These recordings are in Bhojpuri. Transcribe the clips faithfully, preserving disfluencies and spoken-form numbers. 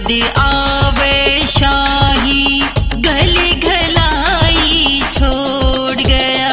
कद आवे शाही, गली गलाई छोड़ गया।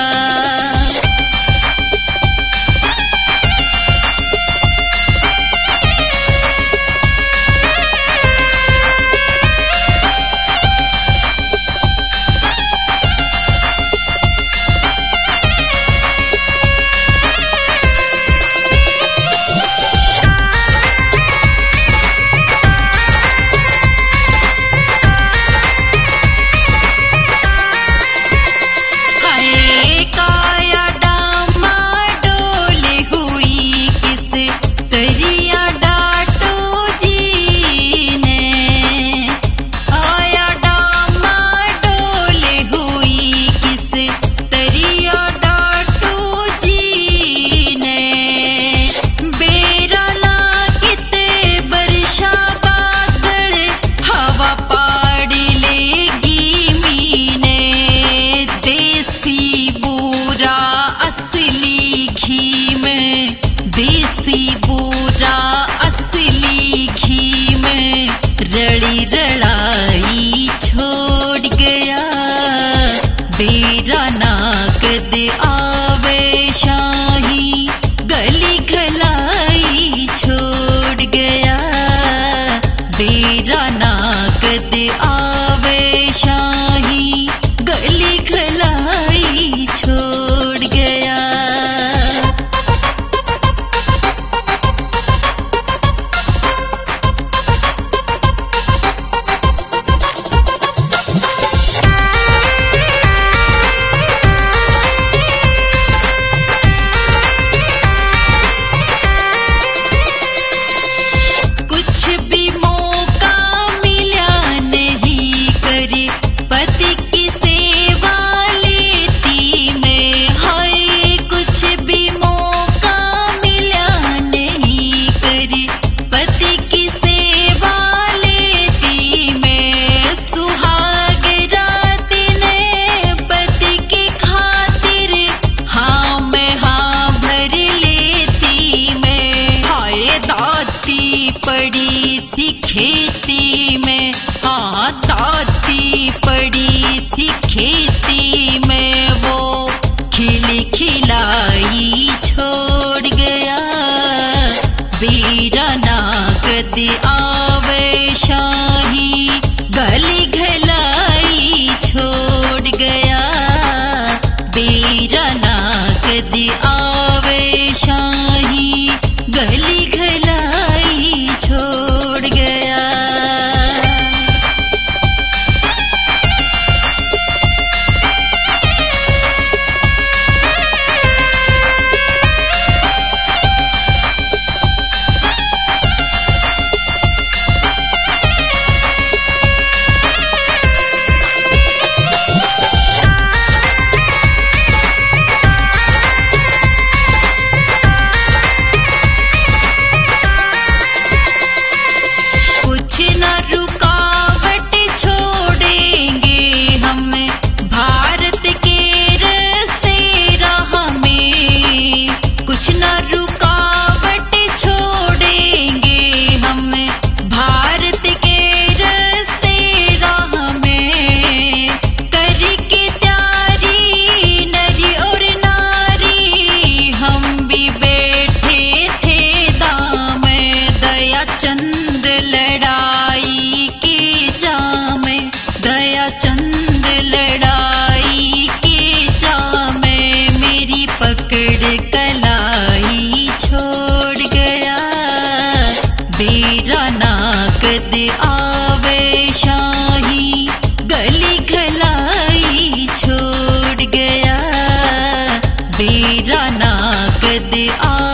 रड़ाई छोड़ गया, बेरा ना कद आवे शाही, गली गलाई छोड़ गया। बेरा ना कद आवे शाही, गली गलाई छोड़ गया। पड़ी थी खेती में, हाँ दाती पड़ी थी खेती में, वो खिली खिलाई छोड़ गया। बेरा ना कद आवे शाही, गली गलाई छोड़ गया। बेरा ना कद आवे शाही, गली गलाई छोड़ गया। चंद लड़ाई की जामे, दया चंद लड़ाई की जामे, मेरी पकड़ कलाई छोड़ गया। बेरा ना कद आवे शाही, गली गलाई छोड़ गया। बेरा ना कद आ